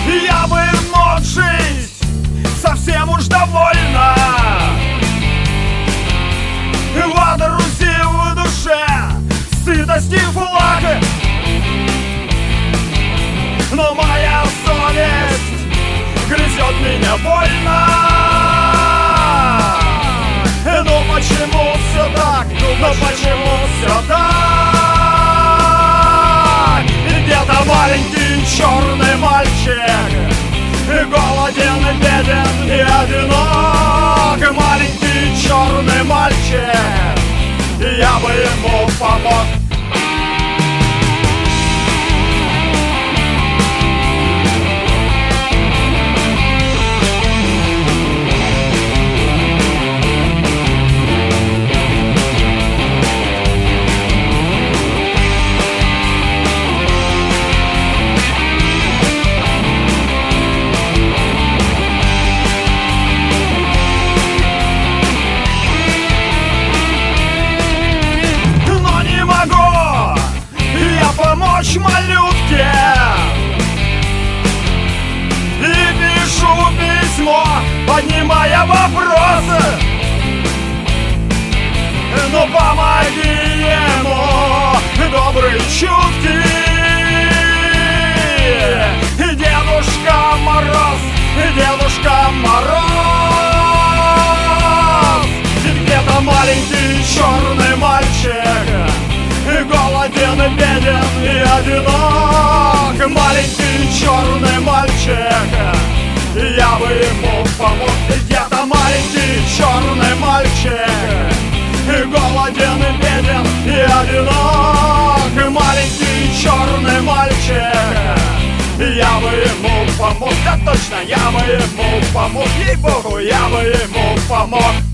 Я бы мог жить совсем уж довольно, водрузив в душе сытости флаг. Но моя совесть грызет меня больно. Ну почему все так? Ну почему все так? Где-то маленький черный мальчик, голоден, беден и одинок. Маленький черный мальчик, я бы ему помог. Помочь малютке и пишу письмо, поднимая вопросы. Ну помоги ему, добрый, чуткий Дедушка Мороз, Дедушка Мороз. Где-то маленький черный мальчик, голоден, беден и одинок. Маленький черный мальчик, я бы ему помог. Где-то маленький черный мальчик, голоден, беден и одинок. Маленький черный мальчик, я бы ему помог. Да точно, я бы ему помог. Ей-богу, я бы ему помог.